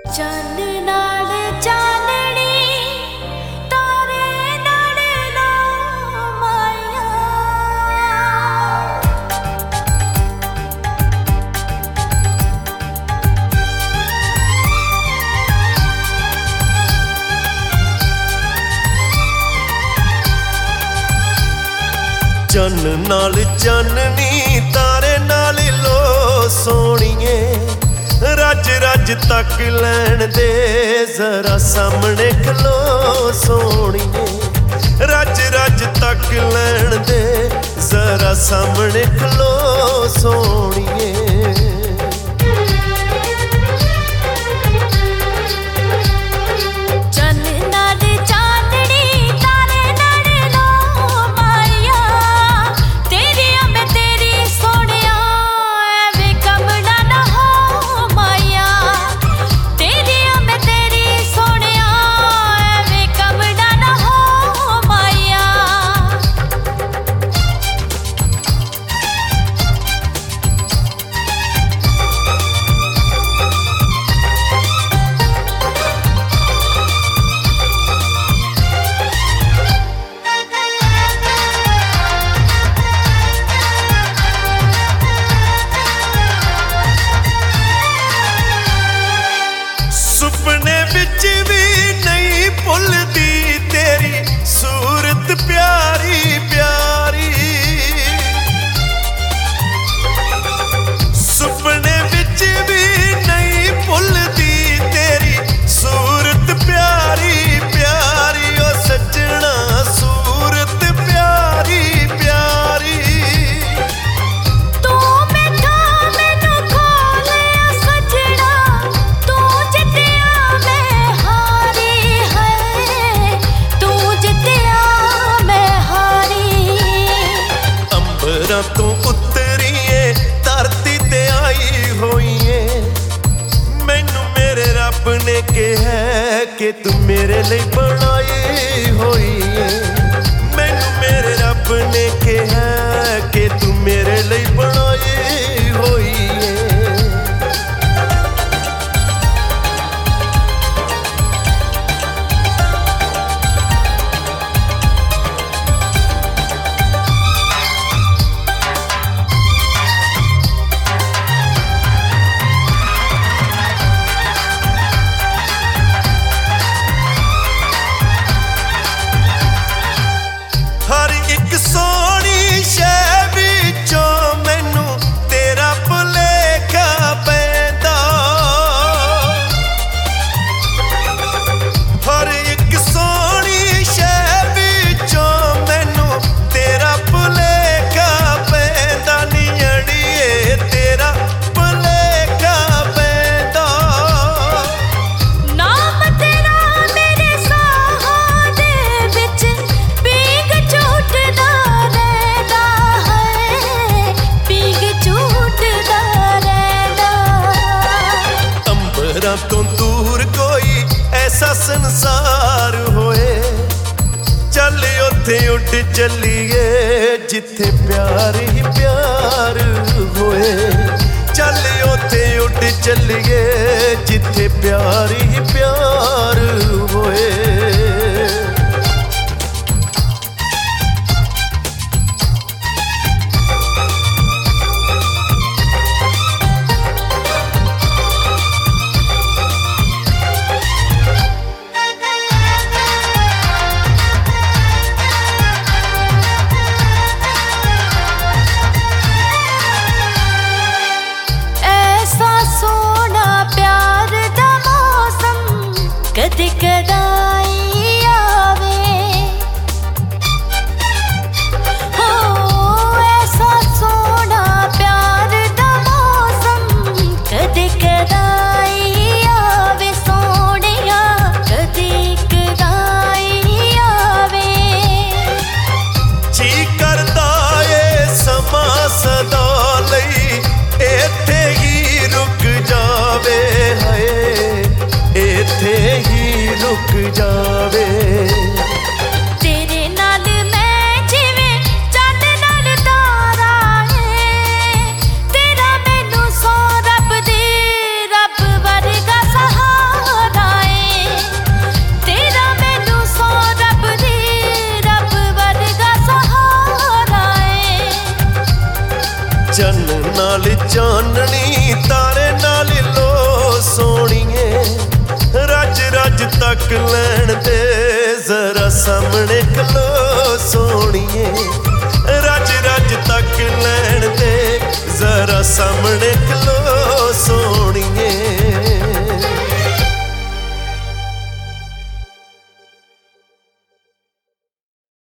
चंद नाल चांदनी तारे नाल लो माया। चन नाल चाननी तारे नाल लो सोणिए, रज रज तक लैन दे जरा सामने खलो सोणिए। रज रज तक लैन दे जरा सामने खलो सोणिए। सुपने विच भी नहीं भुलदी तेरी सूरत प्यारी प्यारी। सुपने विच भी नहीं भुलदी तेरी सूरत प्यारी प्यारी। ओ सजना सूरत प्यारी प्यारी। तू उतरीए धरती ते आई होईए, मैनू मेरे रब ने कहा कि तू मेरे लिए बनाई होईए। मैनू मेरे रब ने कहा कि तू मेरे लिए बनाई होईए। हर एक सोहनी शै विचों मैनू तेरा भुलेखा पैंदा। हर एक सोहनी शै विचों मैनू तेरा भुलेखा पैंदा। नी अड़िए तेरा भुलेखा पैंदा। नाम तेरा मेरे साहां दे विच पीग झूठदा रहदा है, पीग झूठदा रहदा। अंबरां तो दूर कोई ऐसा संसार होए, चल उथे उठ चलीए जिथे प्यार ही प्यार होए। चल उथे उठ चलीए जिथे प्यार ही प्यार होए। ऐसा सोना प्यार दा मौसम कद कदाई आवे। हो ऐसा सोना प्यार दा मौसम कद कदाई आवे। सोनिया कद कदाई आवे। जी करदा ए समा सदा लई इत्थे ही रुक जावे। हाय इत्थे ही रुक जावे। तेरे नाल मैं जिवें चंद नाल तारा है, तेरा मैनू सौ रब दे रब वर्गा सहारा। ਚੰਨ ਨਾਲ ਚਾਨਣੀ ਤਾਰੇ ਨਾਲ ਲੋ ਸੋਣੀਏ ਰੱਜ ਰੱਜ ਤੱਕ ਲੈਣ ਦੇ ਜ਼ਰਾ ਸਾਹਮਣੇ ਖਲੋ ਸੋਣੀਏ ਰੱਜ ਰੱਜ ਤੱਕ ਲੈਣ ਦੇ ਜ਼ਰਾ ਸਾਹਮਣੇ ਖਲੋ